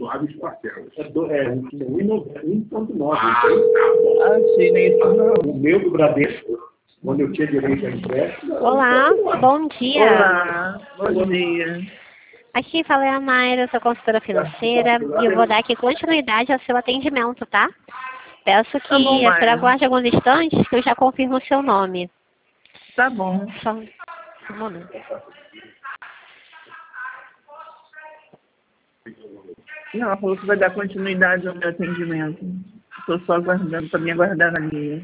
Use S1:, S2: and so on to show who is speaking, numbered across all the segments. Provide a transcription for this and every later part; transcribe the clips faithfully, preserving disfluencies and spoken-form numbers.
S1: suaves parcelas. É, do, é um ponto nove.
S2: Ah, tá.
S3: Achei nesse não.
S1: O meu do Bradesco, quando eu tinha direito a empréstimo.
S4: Olá, bom dia.
S3: Olá, bom dia.
S4: Aqui quem fala é a Mayra, sou consultora financeira e eu vou dar aqui continuidade ao seu atendimento, tá? Peço que
S3: Tá bom,
S4: a senhora
S3: Mayra.
S4: aguarde alguns instantes que eu já confirmo o seu nome.
S3: Tá bom.
S4: Só um momento.
S3: Não, ela falou que vai dar continuidade ao meu atendimento. Estou só aguardando, estou me aguardando a minha.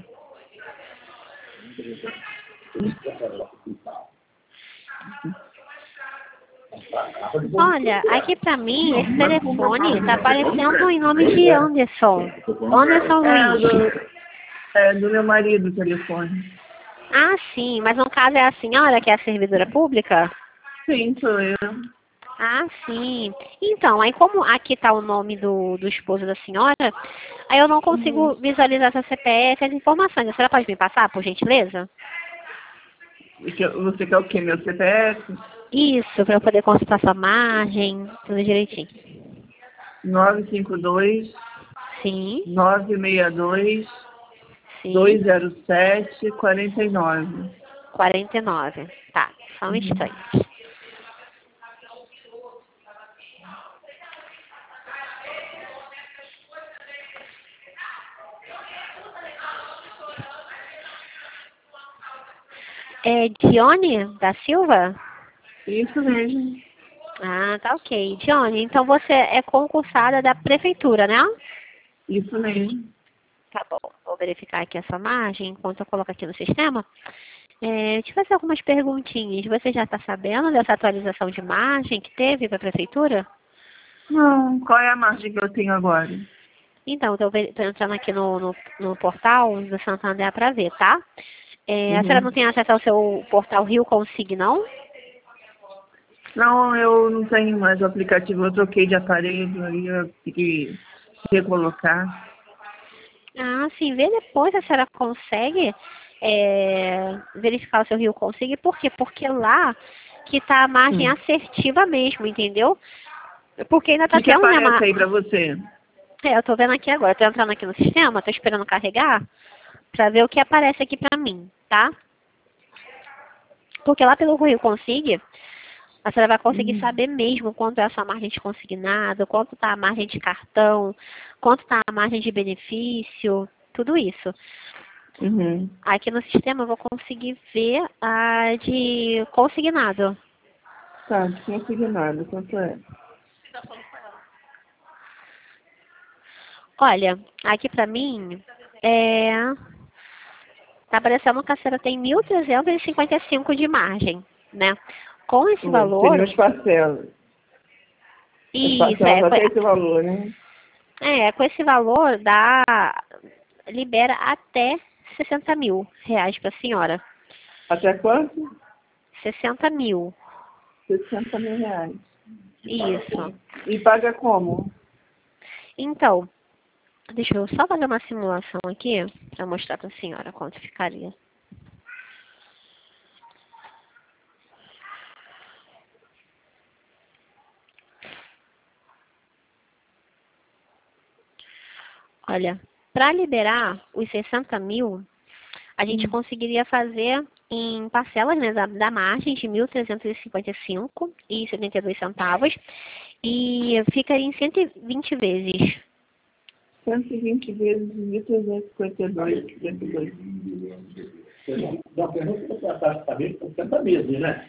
S4: Olha, aqui pra mim, esse telefone tá aparecendo em nome de Anderson. Anderson
S3: É
S4: Luiz.
S3: do, é do meu marido o telefone.
S4: Ah, sim, mas no caso é a senhora que é a servidora pública?
S3: Sim, sou eu.
S4: Ah, sim. Então, aí como aqui tá o nome do, do esposo da senhora, aí eu não consigo
S3: Uhum.
S4: visualizar essa C P F e as informações. A senhora pode me passar, por gentileza?
S3: Você quer o quê? Meu C P F?
S4: Isso, para eu poder consultar sua margem, tudo direitinho.
S3: nove cinco dois,
S4: Sim,
S3: nove seis dois,
S4: sim.
S3: dois zero sete, quatro nove.
S4: quarenta e nove. Tá, só um
S3: Uhum.
S4: instante. É Dione da Silva?
S3: Isso mesmo.
S4: Ah, tá ok. Dione, então você é concursada da prefeitura, né?
S3: Isso mesmo.
S4: Tá bom, vou verificar aqui essa margem enquanto eu coloco aqui no sistema. É, deixa eu fazer algumas perguntinhas. Você já está sabendo dessa atualização de margem que teve para a prefeitura?
S3: Não, qual é a margem que eu tenho agora?
S4: Então, estou entrando aqui no, no, no portal do Santander para ver, tá? É, A senhora não
S3: Uhum.
S4: tem acesso ao seu portal Rio Consig, não?
S3: Não, eu não tenho mais o aplicativo, eu troquei de aparelho, aí eu tenho que recolocar.
S4: Ah, sim, vê depois se a senhora consegue é, verificar o seu Rio Consig. Por quê? Porque lá que está a margem
S3: Hum.
S4: assertiva mesmo, entendeu? Porque ainda
S3: O
S4: está
S3: que, que
S4: tendo, né,
S3: aparece
S4: uma...
S3: aí pra você?
S4: É, eu tô vendo aqui agora, tô entrando aqui no sistema, tô esperando carregar pra ver o que aparece aqui pra mim, tá? Porque lá pelo Rio Consig, a senhora vai conseguir
S3: Hum.
S4: saber mesmo quanto é a sua margem de consignado, quanto tá a margem de cartão, quanto tá a margem de benefício, tudo isso.
S3: Uhum.
S4: Aqui no sistema eu vou conseguir ver a de consignado.
S3: Tá, não consegui nada, quanto é?
S4: Olha, aqui pra mim, é... tá aparecendo que a senhora tem mil trezentos e cinquenta e cinco de margem, né? Com esse
S3: Hum,
S4: valor,
S3: Seriam as parcelas. As
S4: isso,
S3: parcelas
S4: é,
S3: até
S4: com-
S3: esse valor, né?
S4: é, com esse valor dá, libera até sessenta mil reais para a senhora.
S3: Até quanto?
S4: sessenta mil,
S3: sessenta mil reais.
S4: isso.
S3: E paga como?
S4: Então, deixa eu só fazer uma simulação aqui para mostrar para a senhora quanto ficaria. Olha, para liberar os sessenta mil, a gente
S3: Hum.
S4: conseguiria fazer em parcelas, né, da, da margem de mil trezentos e cinquenta e cinco reais e setenta e dois centavos e ficaria em cento e vinte vezes.
S3: cento e vinte vezes mil trezentos e cinquenta e dois.
S1: Da pergunta que a taxa está bem por sessenta meses, né?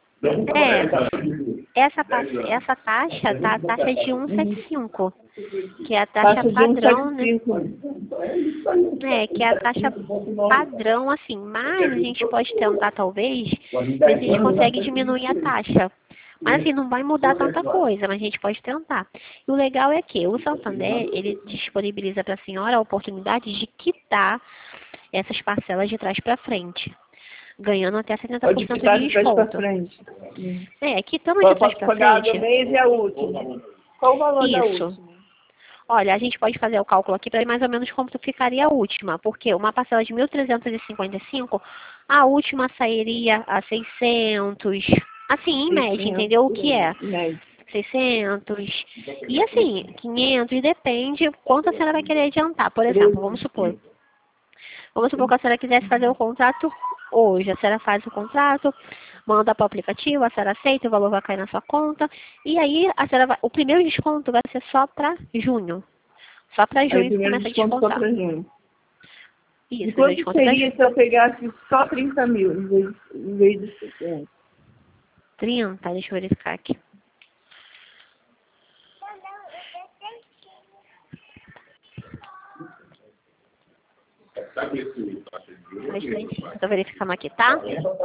S4: É, essa, taxa- essa taxa tá a taxa de cento e setenta e cinco, que é a taxa
S3: Taxa de
S4: padrão, né?
S3: cento e setenta e cinco.
S4: É, que é a taxa padrão, assim, mas a gente pode tentar, talvez, ver se a gente consegue diminuir a taxa. Mas, assim, não vai mudar tanta coisa, mas a gente pode tentar. E o legal é que o Santander, ele disponibiliza para a senhora a oportunidade de quitar essas parcelas de trás para frente, ganhando até setenta por
S3: Pode
S4: cento
S3: quitar
S4: de
S3: de trás para
S4: desconto.
S3: frente. Hum.
S4: É, quitando
S3: Eu
S4: de trás
S3: posso
S4: para
S3: pagar do
S4: frente,
S3: mês e a última. Qual o valor da
S4: isso.
S3: última?
S4: Olha, a gente pode fazer o cálculo aqui para ver mais ou menos como ficaria a última, porque uma parcela de mil trezentos e cinquenta e cinco, a última sairia a seiscentos, assim, em média, entendeu o que é?
S3: Média.
S4: seiscentos, e assim, quinhentos, depende quanto a senhora vai querer adiantar. Por exemplo, vamos supor, vamos supor que a senhora quisesse fazer o contrato hoje. A senhora faz o contrato, manda para o aplicativo, a senhora aceita, o valor vai cair na sua conta, e aí a senhora vai, o primeiro desconto vai ser só para junho. Só para junho que começa a descontar. Isso,
S3: e quanto seria se eu pegasse só trinta mil em vez, em vez de sessenta?
S4: trinta, deixa eu verificar aqui. Estou verificando aqui, tá?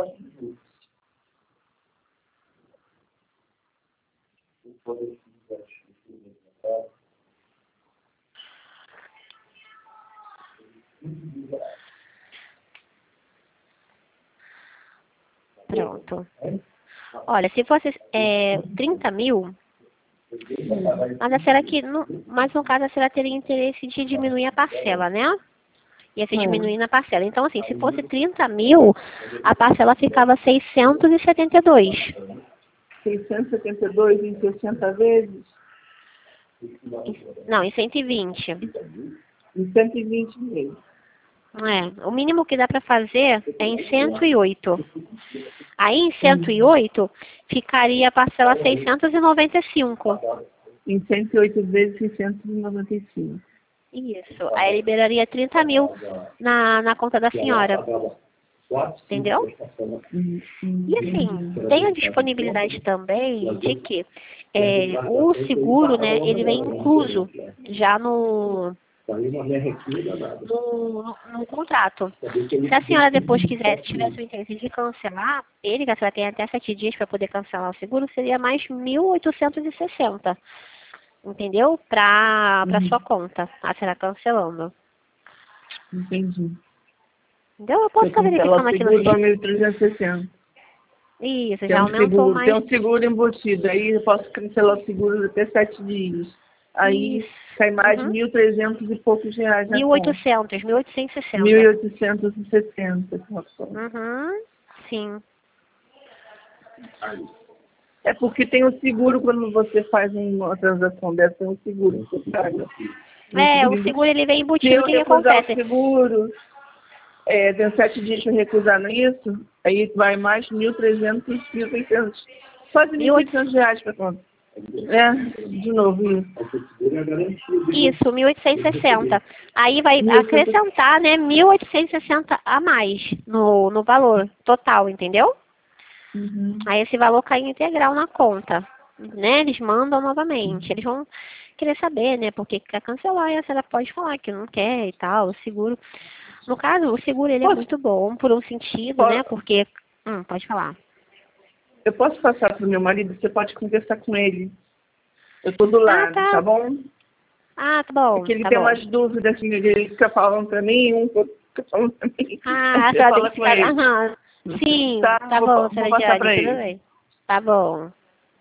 S4: Pronto. Olha, se fosse é, trinta mil, mas a senhora que, no, mas no caso a senhora teria interesse de diminuir a parcela, né? Ia se diminuir na parcela. Então, assim, se fosse trinta mil, a parcela ficava seiscentos e setenta e dois.
S3: seiscentos e setenta e dois em sessenta vezes?
S4: Não, em cento e vinte.
S3: Em cento e vinte vezes.
S4: É, o mínimo que dá para fazer é em cento e oito. Aí em cento e oito ficaria a parcela seiscentos e noventa e cinco.
S3: Em cento e oito vezes seiscentos e noventa e cinco.
S4: Isso. Aí liberaria trinta mil na, na conta da senhora. Entendeu? E assim, tem a disponibilidade também de que é, o seguro, né, ele vem incluso já no... No, no, no contrato. Se a senhora depois quiser, tivesse o interesse de cancelar ele, que a senhora tem até sete dias para poder cancelar o seguro, seria mais mil oitocentos e sessenta, entendeu? Para para sua conta, a senhora cancelando.
S3: Entendi.
S4: Entendeu? Eu posso estar verificando aqui no sistema.
S3: mil trezentos e sessenta.
S4: Isso,
S3: tem
S4: já
S3: um
S4: aumentou
S3: seguro,
S4: mais.
S3: Tem um seguro embutido, aí eu posso cancelar o seguro até sete dias. Aí
S4: Isso.
S3: cai mais
S4: Uhum.
S3: mil e trezentos e poucos reais na
S4: mil e oitocentos, mil oitocentos e sessenta.
S3: mil e oitocentos e sessenta.
S4: Uhum. Sim.
S3: É porque tem o seguro quando você faz uma transação dessa, tem um seguro que você paga.
S4: É, o seguro ele vem
S3: Se
S4: embutido,
S3: eu
S4: o que, que
S3: recusar
S4: acontece?
S3: o seguro, é, tem sete dias para recusar, não é isso? Aí vai mais mil e trezentos, mil e seiscentos. Quase mil e seiscentos reais para conta. É, de novo, isso.
S4: Isso, mil oitocentos e sessenta. Aí vai acrescentar, né, mil oitocentos e sessenta a mais no, no valor total, entendeu?
S3: Uhum.
S4: Aí esse valor cai integral na conta, né? Eles mandam novamente. Eles vão querer saber, né, porque quer cancelar e a senhora pode falar que não quer e tal, o seguro. No caso, o seguro ele é muito bom por um sentido, né, porque... Hum, pode falar.
S3: Eu posso passar para o meu marido? Você pode conversar com ele. Eu estou do lado,
S4: ah, tá.
S3: tá bom?
S4: Ah, tá bom.
S3: Porque ele
S4: tá
S3: tem
S4: bom.
S3: umas dúvidas, assim, ele fica falando para mim, um fica falando para mim.
S4: Ah,
S3: você
S4: só
S3: fala
S4: tem que
S3: com
S4: ficar...
S3: ele.
S4: Aham. Sim,
S3: Tá,
S4: tá
S3: vou,
S4: bom,
S3: vou
S4: senhora
S3: passar para
S4: Diane, tudo
S3: ele.
S4: bem. Tá bom.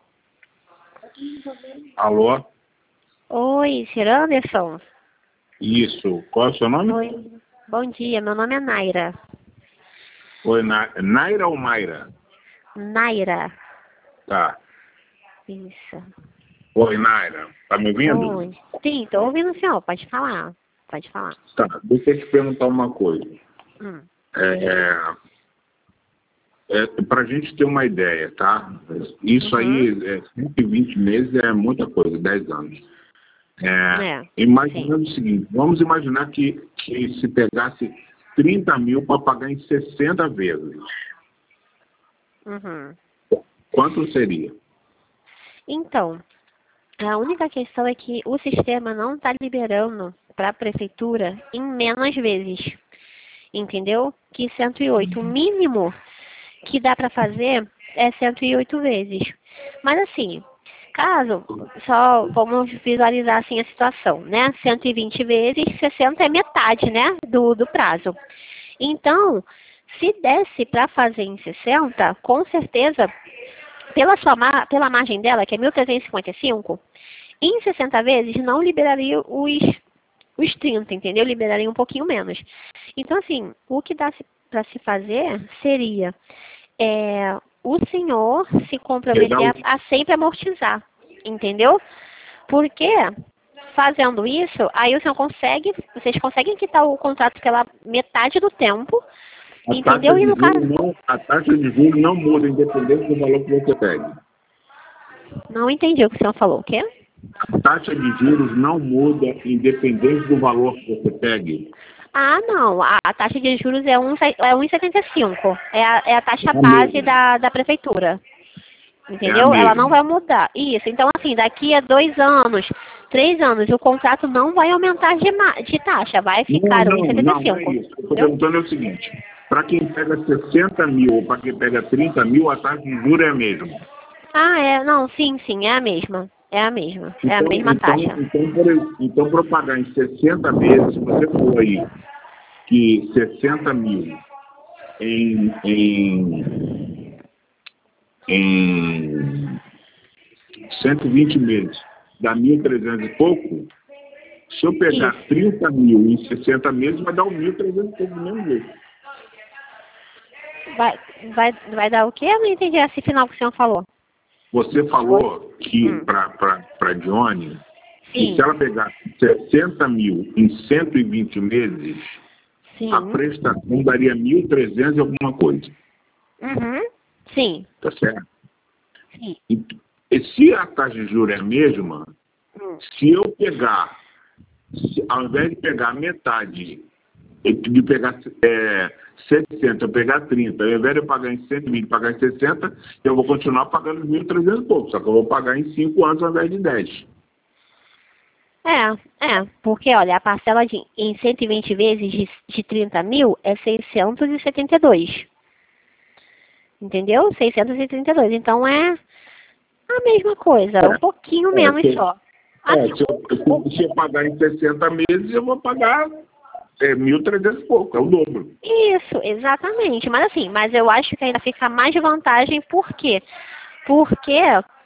S2: Alô?
S4: Oi, senhor Anderson?
S2: Isso. Qual é o seu nome?
S4: Oi. Bom dia, meu nome é Naira.
S2: Oi, Na... Naira ou Mayra?
S4: Naira.
S2: Tá.
S4: Isso.
S2: Oi, Naira. Tá me ouvindo?
S4: Oi. Sim, tô ouvindo o senhor, pode falar. Pode falar.
S2: Tá, deixa eu te perguntar uma coisa.
S4: Hum.
S2: É, é, para a gente ter uma ideia, tá? Isso
S4: Uhum.
S2: aí, é, cento e vinte meses é muita coisa, dez anos. É,
S4: É,
S2: imaginando o seguinte, vamos imaginar que, que se pegasse trinta mil para pagar em sessenta vezes.
S4: Uhum.
S2: Quanto seria?
S4: Então, a única questão é que o sistema não está liberando para a prefeitura em menos vezes. Entendeu? Que cento e oito. O mínimo que dá para fazer é cento e oito vezes. Mas assim, caso, só vamos visualizar assim a situação, né? cento e vinte vezes, sessenta é metade, né? Do, do prazo. Então, se desse para fazer em sessenta, com certeza, pela, sua, pela margem dela, que é mil trezentos e cinquenta e cinco, em sessenta vezes não liberaria os, os trinta, entendeu? Liberaria um pouquinho menos. Então, assim, o que dá para se fazer seria é, o senhor se comprometer a, a sempre amortizar. Entendeu? Porque fazendo isso, aí o senhor consegue, vocês conseguem quitar o contrato pela metade do tempo,
S2: A
S4: entendeu?
S2: taxa,
S4: E
S2: de
S4: no caso,
S2: juros não, a taxa de juros não muda, independente do valor que você pegue.
S4: não entendi o que o senhor falou, o quê?
S2: A taxa de juros não muda, independente do valor que você pegue.
S4: Ah, não, a, a taxa de juros é um é um vírgula setenta e cinco, é a, é a taxa
S2: É a
S4: base
S2: mesma.
S4: da, da prefeitura.
S2: É
S4: Entendeu?
S2: a
S4: Ela
S2: mesma.
S4: não vai mudar. Isso. Então, assim, daqui a dois anos, três anos, o contrato não vai aumentar de, ma- de taxa. Vai ficar
S2: Não,
S4: um
S2: não,
S4: vírgula setenta e
S2: não, é
S4: cinco.
S2: isso. Eu estou
S4: Entendeu?
S2: perguntando é o seguinte, para quem pega sessenta mil ou para quem pega trinta mil, a taxa de juros é a mesma.
S4: Ah, é. Não, sim, sim. É a mesma. É a mesma. É a mesma
S2: então,
S4: taxa.
S2: então, por ex- então, para pagar em sessenta meses, você falou aí que sessenta mil em, em, em cento e vinte meses dá mil e trezentos e pouco. Se eu pegar
S4: Isso.
S2: trinta mil em sessenta meses, vai dar um mil e trezentos e pouco do mesmo jeito.
S4: Vai, vai, vai dar o quê? Eu não entendi esse final que o senhor falou.
S2: Você falou que
S4: Hum.
S2: para Johnny, que
S4: Sim.
S2: se ela pegar sessenta mil em cento e vinte meses,
S4: Sim.
S2: a prestação daria mil e trezentos e alguma coisa.
S4: Uhum. Sim.
S2: Tá certo?
S4: Sim.
S2: E, e se a taxa de juros é a mesma,
S4: Hum.
S2: se eu pegar, se, ao invés de pegar metade, de pegar é, sessenta, eu pegar trinta, ao invés de eu pagar em cento e vinte, pagar em sessenta, eu vou continuar pagando mil e trezentos e pouco, só que eu vou pagar em cinco anos ao invés de dez.
S4: É, é, porque olha, a parcela de, em cento e vinte vezes de, de trinta mil é seiscentos e setenta e dois. Entendeu? seiscentos e trinta e dois. Então é a mesma coisa,
S2: É.
S4: um pouquinho
S2: É,
S4: menos
S2: se-
S4: só.
S2: É,
S4: Assim,
S2: se, eu, se, se eu pagar em sessenta meses, eu vou pagar é, mil e trezentos e pouco, é o dobro.
S4: isso, exatamente. Mas assim, mas eu acho que ainda fica mais vantagem, por quê? Porque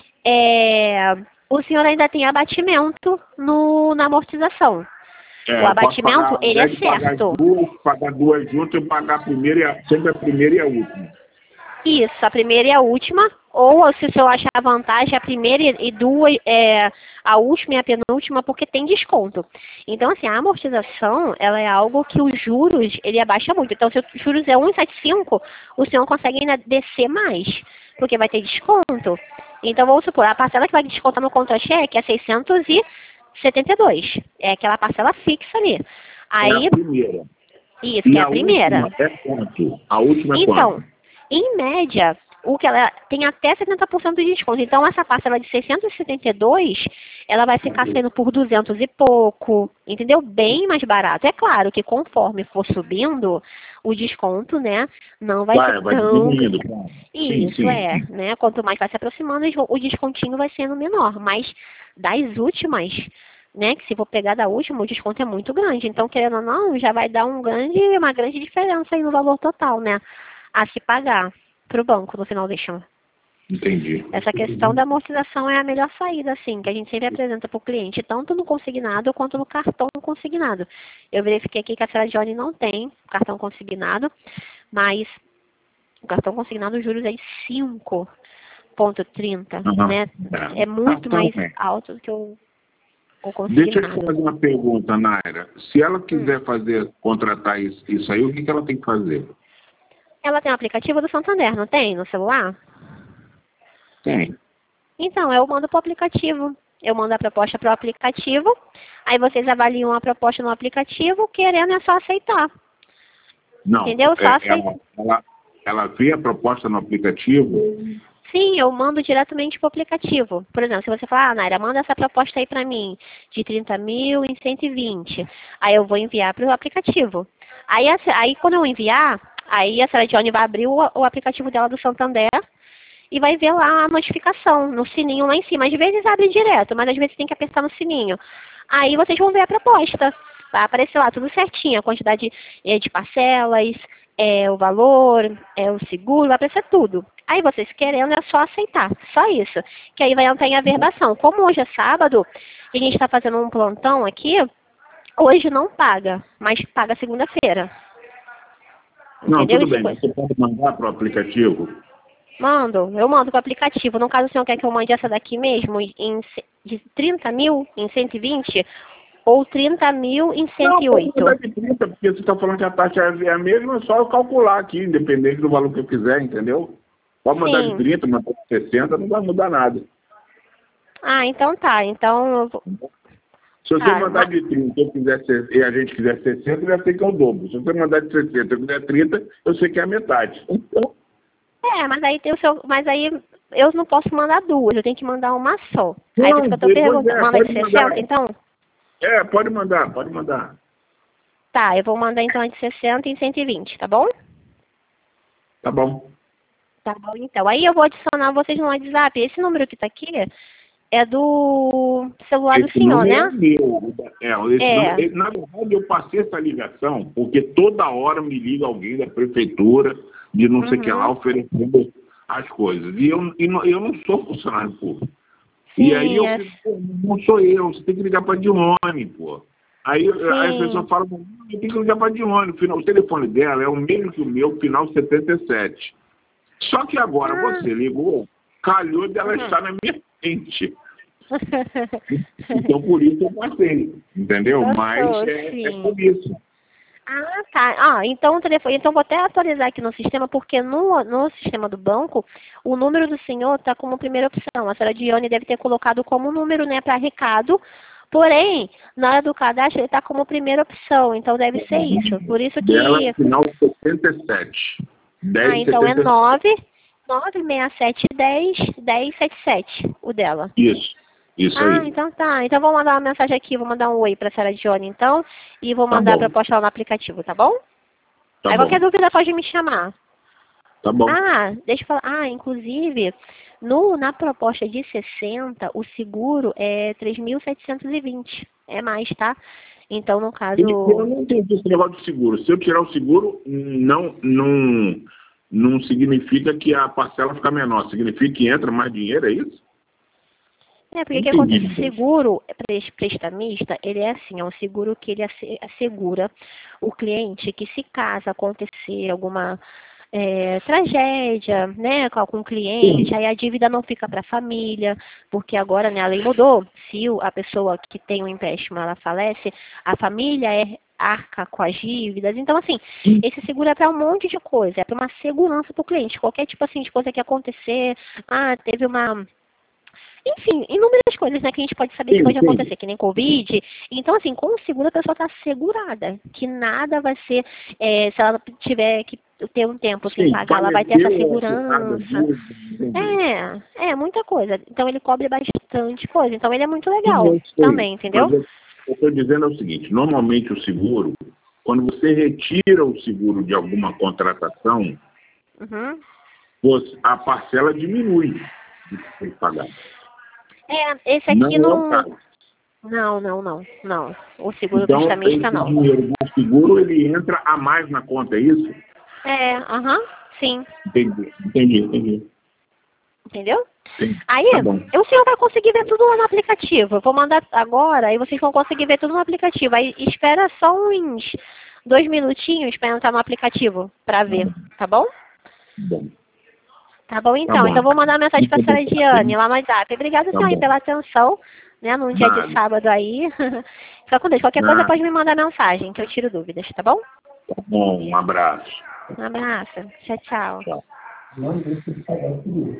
S4: é, o senhor ainda tem abatimento no, na amortização.
S2: É,
S4: O
S2: eu posso
S4: abatimento,
S2: pagar, ao
S4: ele
S2: invés
S4: é
S2: de pagar
S4: certo.
S2: duas, pagar duas juntas, eu pagar a primeira e a, sempre a primeira e a última.
S4: Isso, a primeira e a última, ou se o senhor achar vantagem, a primeira e e duas, é, a última e a penúltima, porque tem desconto. Então, assim, a amortização, ela é algo que os juros, ele abaixa muito. Então, se o juros é um vírgula setenta e cinco, o senhor consegue ainda descer mais, porque vai ter desconto. Então, vamos supor, a parcela que vai descontar no contra-cheque é seiscentos e setenta e dois. É aquela parcela fixa ali.
S2: É
S4: Aí,
S2: a primeira.
S4: isso, que
S2: E
S4: é
S2: a
S4: a primeira.
S2: última é quanto? A última é
S4: Então,
S2: quanto?
S4: em média, o que ela tem até setenta por cento de desconto. Então, essa parcela de seiscentos e setenta e dois, ela vai ficar sendo por duzentos e pouco, entendeu? Bem mais barato. É claro que conforme for subindo, o desconto, né, não vai,
S2: Vai,
S4: ser
S2: vai
S4: tão...
S2: diminuindo. Claro. Sim,
S4: Isso,
S2: sim,
S4: é,
S2: sim.
S4: né? Quanto mais vai se aproximando, o descontinho vai sendo menor. Mas das últimas, né, que se for pegar da última, o desconto é muito grande. Então, querendo ou não, já vai dar um grande, uma grande diferença aí no valor total, né, a se pagar para o banco no final do chão.
S2: Entendi.
S4: Essa questão da amortização é a melhor saída, assim, que a gente sempre apresenta para o cliente, tanto no consignado quanto no cartão consignado. Eu verifiquei aqui que a Seradione não tem cartão consignado, mas o cartão consignado, os juros é de cinco vírgula trinta,
S2: Uhum.
S4: né?
S2: É.
S4: É muito
S2: Cartão,
S4: mais
S2: é.
S4: alto do que o, o
S2: Deixa eu te
S4: consignado.
S2: fazer uma pergunta, Naira. Se ela quiser fazer, contratar isso, isso aí, o que, que ela tem que fazer?
S4: Ela tem o aplicativo do Santander, não tem? No celular?
S2: Tem.
S4: Então, eu mando para o aplicativo. Eu mando a proposta para o aplicativo. Aí vocês avaliam a proposta no aplicativo, querendo é só aceitar.
S2: Não,
S4: Entendeu? Só
S2: é,
S4: aceitar.
S2: ela, ela, ela vê a proposta no aplicativo.
S4: Sim, eu mando diretamente para o aplicativo. Por exemplo, se você falar, ah, Naira, manda essa proposta aí para mim, de trinta mil em cento e vinte. Aí eu vou enviar para o aplicativo. Aí, aí quando eu enviar, aí a Seradione vai abrir o, o aplicativo dela do Santander e vai ver lá a notificação, no sininho lá em cima. Às vezes abre direto, mas às vezes tem que apertar no sininho. Aí vocês vão ver a proposta. Vai aparecer lá tudo certinho, a quantidade é, de parcelas, é, o valor, é, o seguro, vai aparecer tudo. Aí vocês querendo é só aceitar, só isso. Que aí vai entrar em averbação. Como hoje é sábado, e a gente está fazendo um plantão aqui, hoje não paga, mas paga segunda-feira.
S2: Não,
S4: Entendeu?
S2: tudo bem,
S4: Isso,
S2: você pode mandar para o aplicativo.
S4: Mando, eu mando com o aplicativo. No caso, o senhor quer que eu mande essa daqui mesmo, em, de trinta mil em cento e vinte? Ou trinta mil em cento e oito?
S2: Não, pode mandar de trinta, porque você está falando que a taxa é a mesma, é só eu calcular aqui, independente do valor que eu quiser, entendeu? Pode mandar
S4: Sim.
S2: de trinta, mandar de sessenta, não vai mudar nada.
S4: Ah, então tá. Então eu vou...
S2: Se você
S4: Ah,
S2: mandar
S4: mas-
S2: de trinta eu quiser, se- e a gente quiser sessenta, já sei que é o dobro. Se você mandar de sessenta e eu quiser trinta, eu sei que é a metade. Então,
S4: É, mas aí tem o seu. Mas aí eu não posso mandar duas, eu tenho que mandar uma só. Aí
S2: Não,
S4: por isso que eu tô
S2: pois
S4: perguntando.
S2: é,
S4: Manda de
S2: pode
S4: sessenta,
S2: mandar.
S4: então?
S2: é, pode mandar, pode mandar.
S4: Tá, eu vou mandar então a de sessenta em cento e vinte, tá bom?
S2: Tá bom.
S4: Tá bom, então. Aí eu vou adicionar vocês no WhatsApp. Esse número que tá aqui é do celular do
S2: Esse
S4: senhor,
S2: número é
S4: né?
S2: meu. É, esse
S4: É.
S2: número- na verdade, eu passei essa ligação porque toda hora me liga alguém da prefeitura, de não sei o que lá,
S4: Uhum.
S2: oferecendo as coisas. E eu, e não- eu não sou funcionário público.
S4: Sim,
S2: E aí eu
S4: é.
S2: fico, pô, não sou eu, você tem que ligar para a Dione, pô. Aí, aí a
S4: Sim.
S2: pessoa fala, eu tenho que ligar para a Dione. O, final, o telefone dela é o mesmo que o meu, final setenta e sete. Só que agora
S4: Ah.
S2: você ligou, calhou dela
S4: Uhum.
S2: estar na minha frente. Então por isso eu passei, entendeu?
S4: Passou,
S2: Mas é,
S4: sim.
S2: é por isso.
S4: Ah, tá. Ah, então o telefone. Então vou até atualizar aqui no sistema, porque no, no sistema do banco, o número do senhor está como primeira opção. A senhora Dione deve ter colocado como número, né, para recado. Porém, na hora do cadastro, ele está como primeira opção. Então deve ser isso. Por isso
S2: Dela,
S4: que.
S2: final setenta e sete.
S4: Ah, então é
S2: dez setenta e sete.
S4: nove nove seis sete dez dez setenta e sete, o dela.
S2: Isso, isso
S4: Ah,
S2: aí.
S4: então tá. Então vou mandar uma mensagem aqui, vou mandar um oi pra senhora Dione, então, e vou
S2: Tá
S4: mandar
S2: bom.
S4: pra postar lá no aplicativo, tá bom?
S2: Tá
S4: Aí
S2: bom,
S4: qualquer dúvida pode me chamar.
S2: tá bom.
S4: Ah, deixa eu falar. Ah, inclusive, no, na proposta de sessenta, o seguro é três mil setecentos e vinte. É mais, tá? Então, no caso...
S2: Eu não entendi esse negócio de seguro. Se eu tirar o seguro, não, não, não significa que a parcela fica menor. Significa que entra mais dinheiro, é isso?
S4: É, porque o que
S2: Entendi.
S4: acontece? O seguro pres- prestamista, ele é assim, é um seguro que ele asse- assegura o cliente que se caso acontecer alguma é, tragédia, né, com algum cliente, aí a dívida não fica para a família, porque agora, né, a lei mudou. Se o- a pessoa que tem o empréstimo, ela falece, a família é arca com as dívidas. Então, assim, esse seguro é para um monte de coisa, é para uma segurança para o cliente. Qualquer tipo assim de coisa que acontecer, ah, teve uma... Enfim, inúmeras coisas, né, que a gente pode saber que
S2: Sim,
S4: pode
S2: sim.
S4: acontecer, que nem Covid. Então, assim, com o seguro a pessoa está segurada, que nada vai ser, é, se ela tiver que ter um tempo sem
S2: Sim,
S4: pagar, ela vai ter essa
S2: faleceu,
S4: segurança.
S2: acidente, entendi.
S4: É, é, muita coisa. Então, ele cobre bastante coisa. Então, ele é muito legal
S2: Eu sei,
S4: também, entendeu?
S2: mas eu estou dizendo é o seguinte, normalmente o seguro, quando você retira o seguro de alguma contratação,
S4: Uhum.
S2: você- a parcela diminui de que tem que pagar.
S4: É, esse
S2: Não
S4: aqui
S2: é o
S4: não...
S2: caso.
S4: Não, não, não, não. O seguro
S2: Então,
S4: prestamista,
S2: esse
S4: não.
S2: dinheiro do seguro, ele entra a mais na conta, é isso?
S4: É, aham, sim.
S2: Entendi, entendi, entendi.
S4: Entendeu?
S2: Sim,
S4: Aí,
S2: tá bom.
S4: o senhor vai conseguir ver tudo lá no aplicativo. Eu vou mandar agora e vocês vão conseguir ver tudo no aplicativo. Aí espera só uns dois minutinhos para entrar no aplicativo para ver, tá bom?
S2: Bom,
S4: Tá bom então.
S2: Tá bom.
S4: Então eu vou mandar uma mensagem para a senhora
S2: Muito
S4: Diane lá no WhatsApp. Obrigada,
S2: Tá
S4: senhora, aí
S2: bom.
S4: pela atenção, né? Num dia
S2: Nada.
S4: de sábado aí. Fica com Deus. Qualquer coisa
S2: Nada.
S4: pode me mandar mensagem, que eu tiro dúvidas, tá bom?
S2: Tá bom, um abraço.
S4: Um abraço. Tchau, tchau.
S2: Tchau.
S1: Não, deixa eu pagar o seguro.